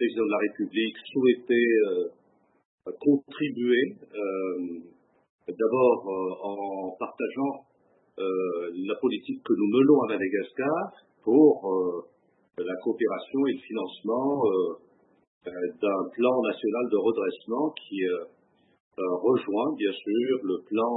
président de la République souhaitait contribuer d'abord en partageant la politique que nous menons à Madagascar pour la coopération et le financement d'un plan national de redressement qui rejoint bien sûr le plan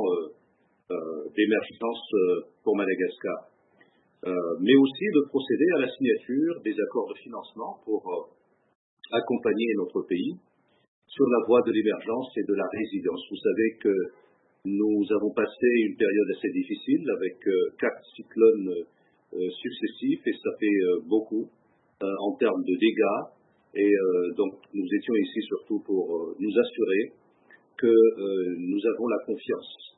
d'émergence pour Madagascar, mais aussi de procéder à la signature des accords de financement pour accompagner notre pays sur la voie de l'émergence et de la résilience. Vous savez que nous avons passé une période assez difficile avec 4 cyclones successifs et ça fait beaucoup en termes de dégâts et donc nous étions ici surtout pour nous assurer que nous avons la confiance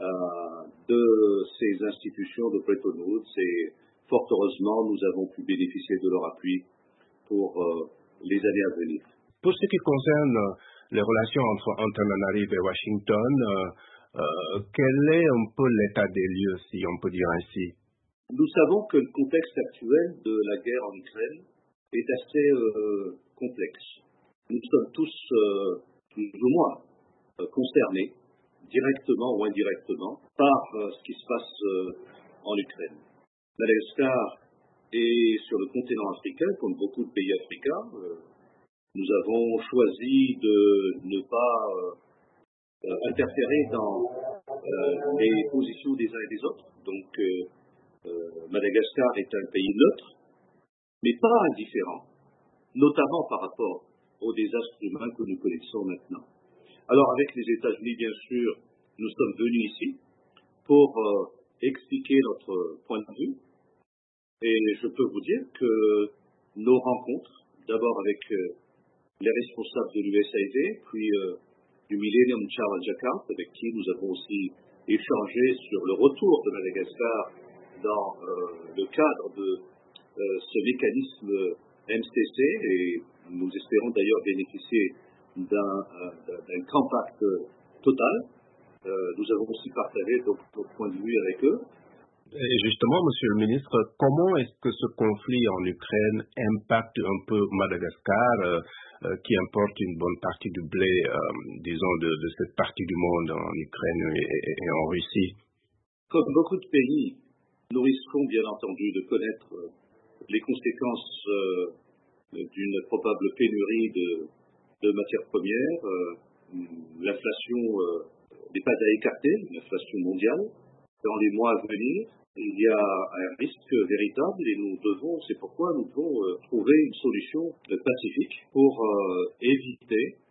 de ces institutions de Bretton Woods et fort heureusement nous avons pu bénéficier de leur appui pour les années à venir. Pour ce qui concerne les relations entre Antananarivo et Washington, quel est un peu l'état des lieux, si on peut dire ainsi? Nous savons que le contexte actuel de la guerre en Ukraine est assez complexe. Nous sommes tous, plus ou moins, concernés, directement ou indirectement, par ce qui se passe en Ukraine. Madagascar est sur le continent africain, comme beaucoup de pays africains. Nous avons choisi de ne pas interférer dans les positions des uns et des autres. Donc, Madagascar est un pays neutre, mais pas indifférent, notamment par rapport aux désastres humains que nous connaissons maintenant. Alors, avec les États-Unis, bien sûr, nous sommes venus ici pour expliquer notre point de vue. Et je peux vous dire que nos rencontres, d'abord avec les responsables de l'USAID, puis du Millennium Challenge Account, avec qui nous avons aussi échangé sur le retour de Madagascar dans le cadre de ce mécanisme MCC, et nous espérons d'ailleurs bénéficier d'un compact total. Nous avons aussi partagé notre point de vue avec eux. Et justement, Monsieur le ministre, comment est-ce que ce conflit en Ukraine impacte un peu Madagascar, qui importe une bonne partie du blé, disons, de cette partie du monde, en Ukraine et en Russie? Comme beaucoup de pays, nous risquons bien entendu de connaître les conséquences d'une probable pénurie de matières premières. L'inflation n'est pas à écarter, l'inflation mondiale. Dans les mois à venir, il y a un risque véritable et c'est pourquoi nous devons trouver une solution pacifique pour éviter